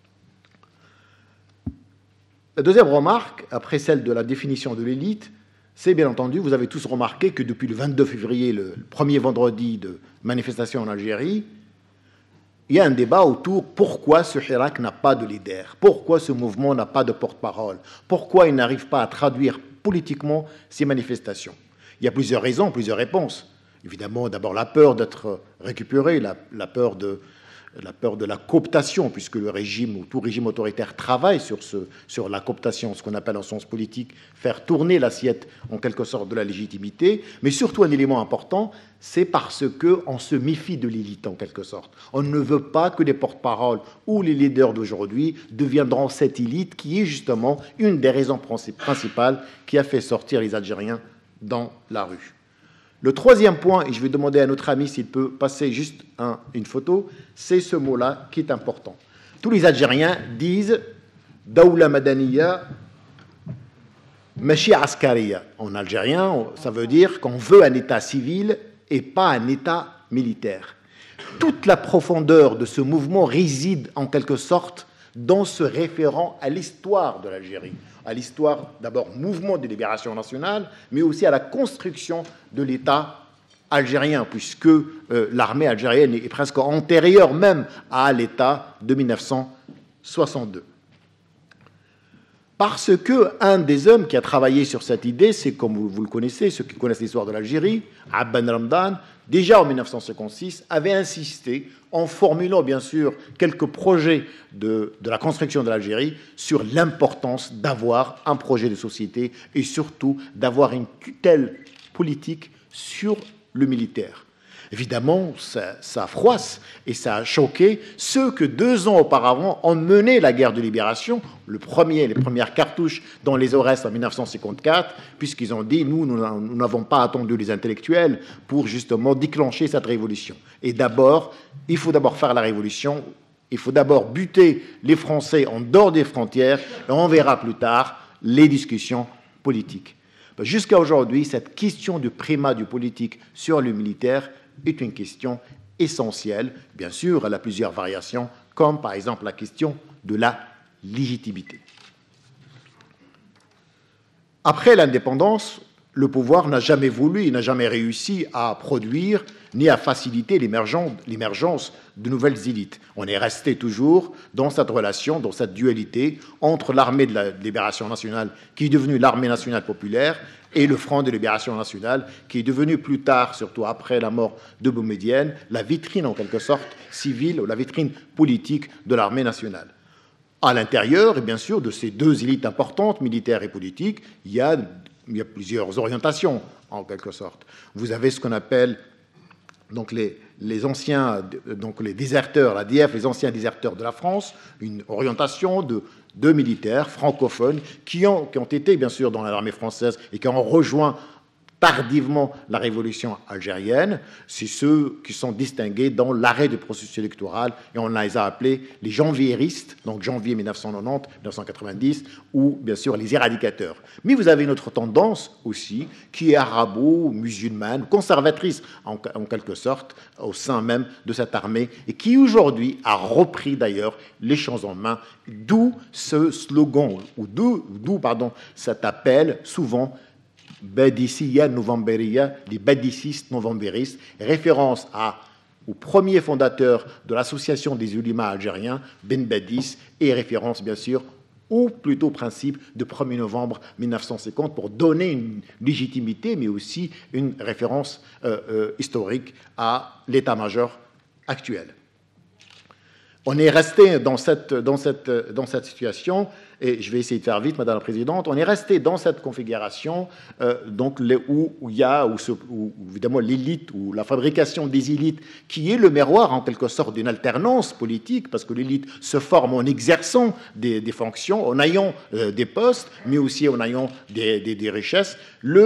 La deuxième remarque, après celle de la définition de l'élite, c'est bien entendu, vous avez tous remarqué que depuis le 22 février, le premier vendredi de manifestation en Algérie, il y a un débat autour pourquoi ce hirak n'a pas de leader, pourquoi ce mouvement n'a pas de porte-parole, pourquoi il n'arrive pas à traduire politiquement ces manifestations. Il y a plusieurs raisons, plusieurs réponses. Évidemment, d'abord la peur d'être récupéré, la peur de la cooptation, puisque le régime ou tout régime autoritaire travaille sur la cooptation, ce qu'on appelle en sens politique, faire tourner l'assiette en quelque sorte de la légitimité, mais surtout un élément important, c'est parce qu'on se méfie de l'élite en quelque sorte. On ne veut pas que les porte-paroles ou les leaders d'aujourd'hui deviendront cette élite qui est justement une des raisons principales qui a fait sortir les Algériens dans la rue. Le troisième point, et je vais demander à notre ami s'il peut passer juste une photo, c'est ce mot-là qui est important. Tous les Algériens disent « Daoula Madaniya, Machi Askariya ». En algérien, ça veut dire qu'on veut un État civil et pas un État militaire. Toute la profondeur de ce mouvement réside en quelque sorte dans ce référent à l'histoire de l'Algérie, à l'histoire d'abord mouvement de libération nationale, mais aussi à la construction de l'État algérien, puisque l'armée algérienne est presque antérieure même à l'État de 1962. Parce qu'un des hommes qui a travaillé sur cette idée, c'est, comme vous le connaissez, ceux qui connaissent l'histoire de l'Algérie, Abban Ramdan, déjà en 1956, avait insisté, en formulant bien sûr quelques projets de la construction de l'Algérie, sur l'importance d'avoir un projet de société et surtout d'avoir une tutelle politique sur le militaire. Évidemment, ça froisse et ça a choqué ceux que 2 ans auparavant ont mené la guerre de libération, les premières cartouches dans les Aurès en 1954, puisqu'ils ont dit, nous n'avons pas attendu les intellectuels pour justement déclencher cette révolution. Et d'abord, il faut d'abord faire la révolution, il faut d'abord buter les Français en dehors des frontières, et on verra plus tard les discussions politiques. Jusqu'à aujourd'hui, cette question du primat du politique sur le militaire est une question essentielle. Bien sûr, elle a plusieurs variations, comme par exemple la question de la légitimité. Après l'indépendance, le pouvoir n'a jamais voulu et n'a jamais réussi à produire ni à faciliter l'émergence de nouvelles élites. On est resté toujours dans cette relation, dans cette dualité entre l'armée de la libération nationale, qui est devenue l'armée nationale populaire, et le Front de libération nationale, qui est devenu plus tard, surtout après la mort de Boumedienne, la vitrine en quelque sorte civile, ou la vitrine politique de l'armée nationale. À l'intérieur, et bien sûr, de ces deux élites importantes, militaires et politiques, il y a plusieurs orientations, en quelque sorte. Vous avez ce qu'on appelle donc les anciens, donc les déserteurs, l'ADF, les anciens déserteurs de la France, une orientation de militaires francophones qui ont été, bien sûr, dans l'armée française et qui ont rejoint tardivement la révolution algérienne. C'est ceux qui sont distingués dans l'arrêt du processus électoral, et on les a appelés les janvieristes, donc janvier 1990, ou bien sûr les éradicateurs. Mais vous avez une autre tendance aussi, qui est arabo-musulmane, conservatrice en quelque sorte, au sein même de cette armée, et qui aujourd'hui a repris d'ailleurs les champs en main, d'où ce slogan, ou d'où cet appel souvent Badissia Novemberia, les badicistes novemberistes, référence au premier fondateur de l'association des ulémas algériens, Ben Badis, et référence bien sûr au plutôt principe de 1er novembre 1950 pour donner une légitimité, mais aussi une référence historique à l'état-major actuel. On est resté dans cette situation, et je vais essayer de faire vite, Madame la Présidente, on est resté dans cette configuration où évidemment l'élite, ou la fabrication des élites, qui est le miroir en quelque sorte d'une alternance politique, parce que l'élite se forme en exerçant des fonctions, en ayant des postes, mais aussi en ayant des richesses.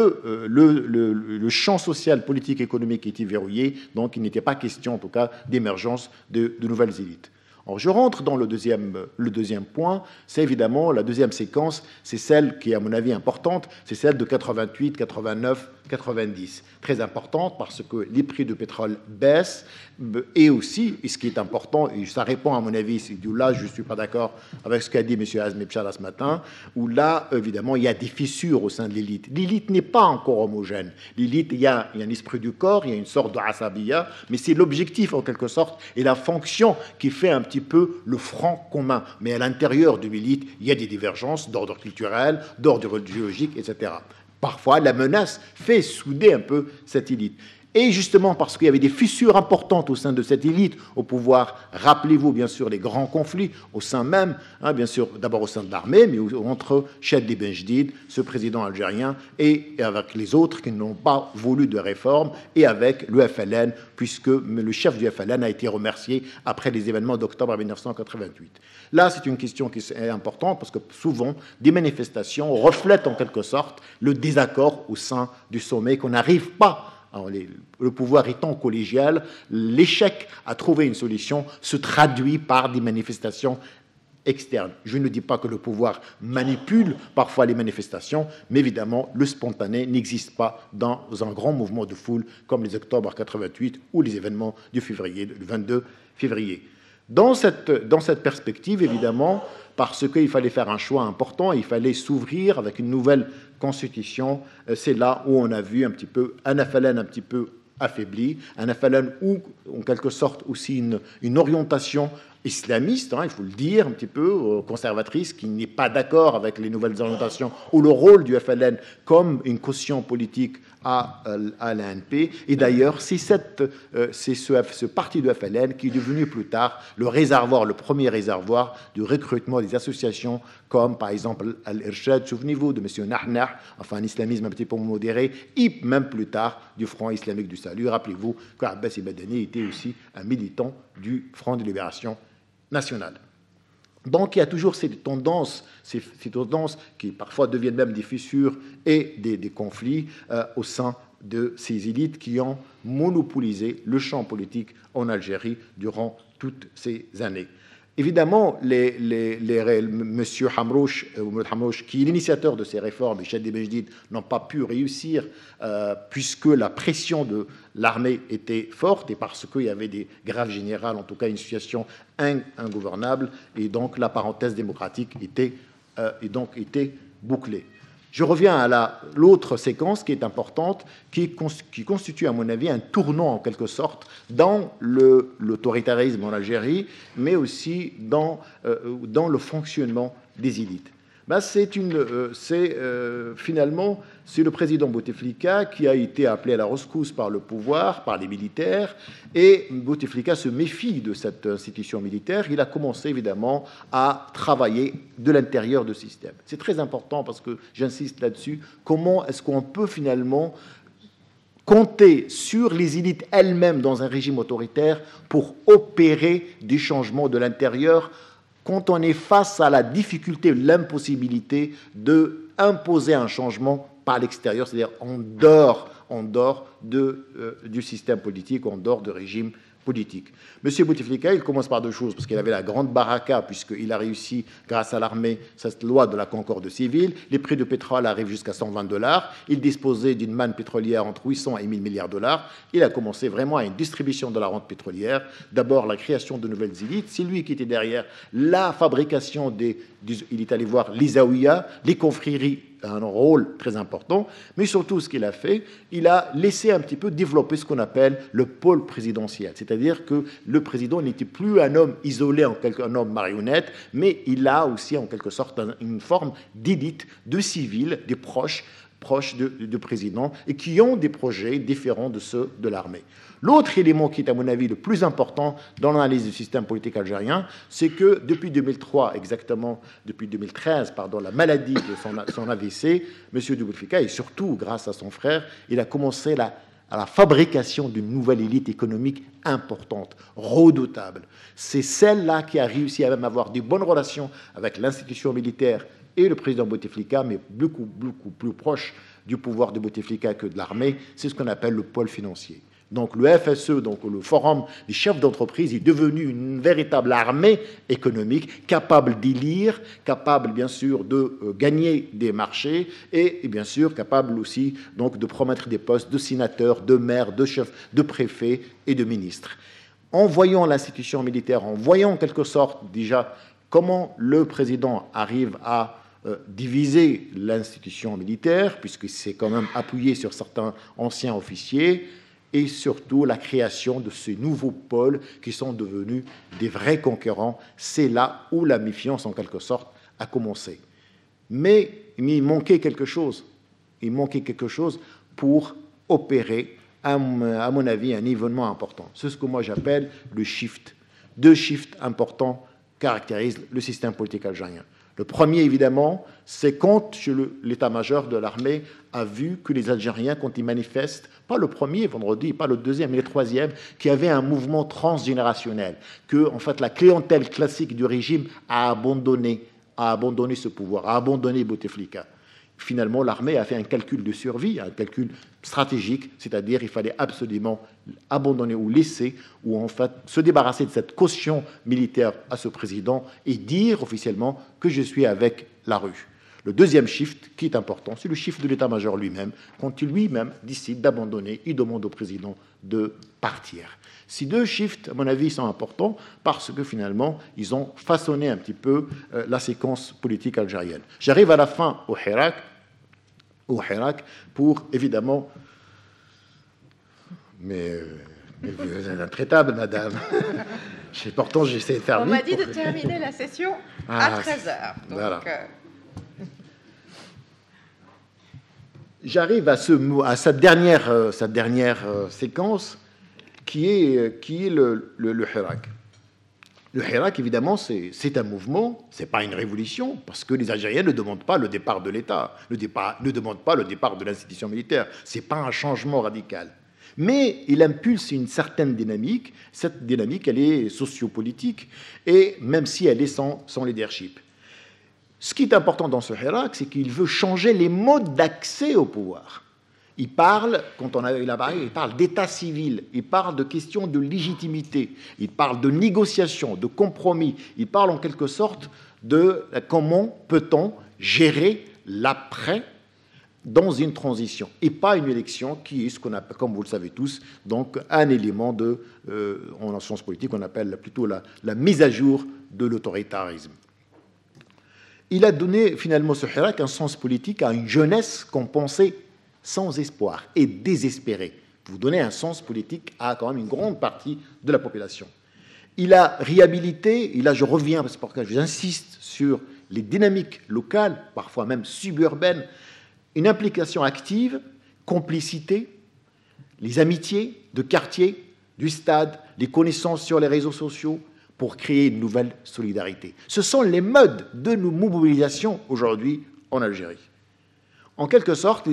Le champ social, politique, économique était verrouillé, donc il n'était pas question en tout cas d'émergence de nouvelles élites. Alors, je rentre dans le deuxième point, c'est évidemment la deuxième séquence, c'est celle qui est à mon avis importante, c'est celle de 88, 89, 90. Très importante parce que les prix du pétrole baissent, et aussi, et ce qui est important, et ça répond à mon avis, c'est là je ne suis pas d'accord avec ce qu'a dit M. Azmi Bchara ce matin, où là, évidemment, il y a des fissures au sein de l'élite. L'élite n'est pas encore homogène. L'élite, il y a un esprit du corps, il y a une sorte de asabiya, mais c'est l'objectif en quelque sorte, et la fonction qui fait un petit peu le front commun. Mais à l'intérieur de l'élite, il y a des divergences d'ordre culturel, d'ordre géologique, etc. Parfois, la menace fait souder un peu cette élite. Et justement, parce qu'il y avait des fissures importantes au sein de cette élite au pouvoir, rappelez-vous bien sûr les grands conflits au sein même, bien sûr d'abord au sein de l'armée, mais entre Cheddi Benjedid, ce président algérien, et avec les autres qui n'ont pas voulu de réforme, et avec le FLN, puisque le chef du FLN a été remercié après les événements d'octobre 1988. Là, c'est une question qui est importante, parce que souvent, des manifestations reflètent en quelque sorte le désaccord au sein du sommet, qu'on n'arrive pas. Alors, le pouvoir étant collégial, l'échec à trouver une solution se traduit par des manifestations externes. Je ne dis pas que le pouvoir manipule parfois les manifestations, mais évidemment, le spontané n'existe pas dans un grand mouvement de foule comme les octobre 88 ou les événements du 22 février. Dans cette perspective, évidemment, parce qu'il fallait faire un choix important, il fallait s'ouvrir avec une nouvelle constitution, c'est là où on a vu un petit peu un FLN un petit peu affaibli, un FLN où, en quelque sorte, aussi une orientation islamiste, il faut le dire, un petit peu conservatrice, qui n'est pas d'accord avec les nouvelles orientations ou le rôle du FLN comme une caution politique à l'ANP. Et d'ailleurs, c'est ce parti du FLN qui est devenu plus tard le premier réservoir du recrutement des associations comme, par exemple, Al-Irshad, souvenez-vous de M. Nahnah, enfin un islamisme un petit peu modéré, et même plus tard du Front islamique du salut. Rappelez-vous qu'Abbas Ibadani était aussi un militant du Front de libération nationale. Donc il y a toujours ces tendances qui parfois deviennent même des fissures et des conflits au sein de ces élites qui ont monopolisé le champ politique en Algérie durant toutes ces années. Évidemment, M. Hamrouche, qui est l'initiateur de ces réformes, et Chaddi Bejdid, n'ont pas pu réussir puisque la pression de l'armée était forte et parce qu'il y avait des grèves générales, en tout cas une situation ingouvernable, et donc la parenthèse démocratique était bouclée. Je reviens à l'autre séquence qui est importante, qui constitue, à mon avis, un tournant en quelque sorte dans l'autoritarisme en Algérie, mais aussi dans le fonctionnement des élites. Finalement, c'est le président Bouteflika qui a été appelé à la rescousse par le pouvoir, par les militaires, et Bouteflika se méfie de cette institution militaire. Il a commencé évidemment à travailler de l'intérieur du système. C'est très important parce que j'insiste là-dessus. Comment est-ce qu'on peut finalement compter sur les élites elles-mêmes dans un régime autoritaire pour opérer des changements de l'intérieur quand on est face à la difficulté, l'impossibilité d'imposer un changement par l'extérieur, c'est-à-dire en dehors du système politique, en dehors du régime politique. M. Bouteflika, il commence par deux choses, parce qu'il avait la grande baraka, puisqu'il a réussi, grâce à l'armée, cette loi de la concorde civile. Les prix du pétrole arrivent jusqu'à $120. Il disposait d'une manne pétrolière entre 800 et 1000 milliards de dollars. Il a commencé vraiment à une distribution de la rente pétrolière. D'abord, la création de nouvelles élites. C'est lui qui était derrière la fabrication il est allé voir les zaouïas, les confréries, un rôle très important, mais surtout ce qu'il a fait, il a laissé un petit peu développer ce qu'on appelle le pôle présidentiel, c'est-à-dire que le président n'était plus un homme isolé, un homme marionnette, mais il a aussi en quelque sorte une forme d'élite, de civils, des proches du président, et qui ont des projets différents de ceux de l'armée. L'autre élément qui est, à mon avis, le plus important dans l'analyse du système politique algérien, c'est que depuis 2003, exactement depuis 2013, la maladie de son AVC, M. Bouteflika, et surtout grâce à son frère, il a commencé à la fabrication d'une nouvelle élite économique importante, redoutable. C'est celle-là qui a réussi à même avoir de bonnes relations avec l'institution militaire et le président Bouteflika, mais beaucoup plus proche du pouvoir de Bouteflika que de l'armée. C'est ce qu'on appelle le pôle financier. Donc le FSE, donc le Forum des chefs d'entreprise, est devenu une véritable armée économique capable d'élire, capable bien sûr de gagner des marchés et bien sûr capable aussi donc de promettre des postes de sénateurs, de maires, de chefs, de préfets et de ministres. En voyant l'institution militaire, en voyant en quelque sorte déjà comment le président arrive à diviser l'institution militaire, puisque c'est quand même appuyé sur certains anciens officiers, et surtout la création de ces nouveaux pôles qui sont devenus des vrais concurrents. C'est là où la méfiance, en quelque sorte, a commencé. Mais il manquait quelque chose. Il manquait quelque chose pour opérer, à mon avis, un événement important. C'est ce que moi j'appelle le shift. Deux shifts importants caractérisent le système politique algérien. Le premier, évidemment, c'est quand l'état-major de l'armée a vu que les Algériens, quand ils manifestent, pas le premier vendredi, pas le deuxième, mais le troisième, qu'il y avait un mouvement transgénérationnel, que en fait, la clientèle classique du régime a abandonné ce pouvoir, a abandonné Bouteflika. Finalement, l'armée a fait un calcul de survie, un calcul stratégique, c'est-à-dire qu'il fallait absolument abandonner ou laisser, ou en fait se débarrasser de cette caution militaire à ce président et dire officiellement que je suis avec la rue. Le deuxième shift qui est important, c'est le shift de l'état-major lui-même. Quand il lui-même décide d'abandonner, il demande au président de partir. Ces deux shifts, à mon avis, sont importants parce que finalement, ils ont façonné un petit peu la séquence politique algérienne. J'arrive à la fin au Hirak pour, évidemment... Mais vous êtes intraitable, madame. Pourtant, j'essaie de faire vite. On m'a dit de terminer la session à 13h. Voilà. J'arrive à cette dernière séquence qui est le Hirak. Le Hirak, évidemment, c'est un mouvement, ce n'est pas une révolution, parce que les Algériens ne demandent pas le départ de l'État, ne demandent pas le départ de l'institution militaire. Ce n'est pas un changement radical. Mais il impulse une certaine dynamique. Cette dynamique, elle est sociopolitique, et même si elle est sans leadership. Ce qui est important dans ce Hirak, c'est qu'il veut changer les modes d'accès au pouvoir. Il parle, quand on a eu la barrière, il parle d'état civil, il parle de questions de légitimité, il parle de négociation, de compromis, il parle en quelque sorte de comment peut-on gérer l'après dans une transition et pas une élection qui est ce qu'on appelle, comme vous le savez tous, donc un élément de, en sciences politiques, on appelle plutôt la mise à jour de l'autoritarisme. Il a donné finalement ce Hirak un sens politique à une jeunesse qu'on pensait sans espoir et désespérée. Vous donnez un sens politique à quand même une grande partie de la population. Il a réhabilité, et là je reviens parce que j'insiste sur les dynamiques locales, parfois même suburbaines, une implication active, complicité, les amitiés de quartier, du stade, les connaissances sur les réseaux sociaux pour créer une nouvelle solidarité. Ce sont les modes de nos mobilisations aujourd'hui en Algérie. En quelque sorte,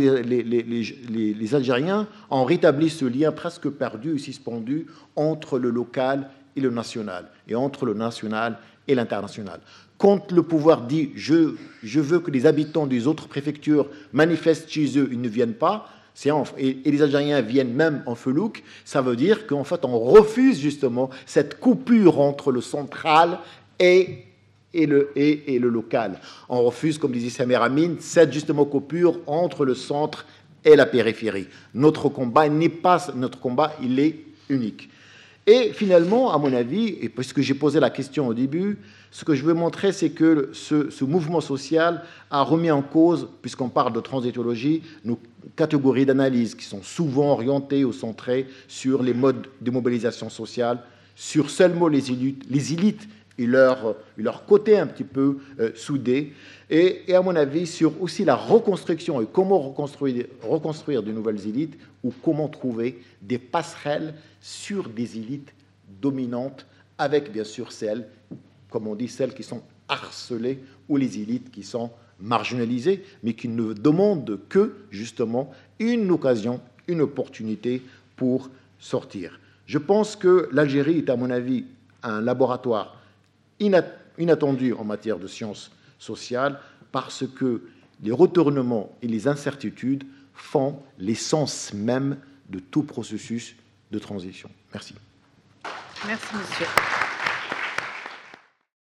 les Algériens ont rétabli ce lien presque perdu et suspendu entre le local et le national, et entre le national et l'international. Quand le pouvoir dit « je veux que les habitants des autres préfectures manifestent chez eux, ils ne viennent pas », et les Algériens viennent même en felouk, ça veut dire qu'en fait on refuse justement cette coupure entre le central et le local. On refuse, comme disait Samir Amin, cette justement coupure entre le centre et la périphérie. Notre combat n'est pas notre combat, il est unique. Et finalement, à mon avis, et puisque j'ai posé la question au début, ce que je veux montrer, c'est que ce mouvement social a remis en cause, puisqu'on parle de transitologie, nos catégories d'analyse qui sont souvent orientées ou centrées sur les modes de mobilisation sociale, sur seulement les élites et leur côté un petit peu soudé, et à mon avis, sur aussi la reconstruction et comment reconstruire de nouvelles élites ou comment trouver des passerelles sur des élites dominantes avec bien sûr celles, comme on dit, celles qui sont harcelées ou les élites qui sont marginalisées, mais qui ne demandent que justement une occasion, une opportunité pour sortir. Je pense que l'Algérie est à mon avis un laboratoire inattendu en matière de sciences sociales parce que les retournements et les incertitudes font l'essence même de tout processus de transition. Merci. Merci, monsieur.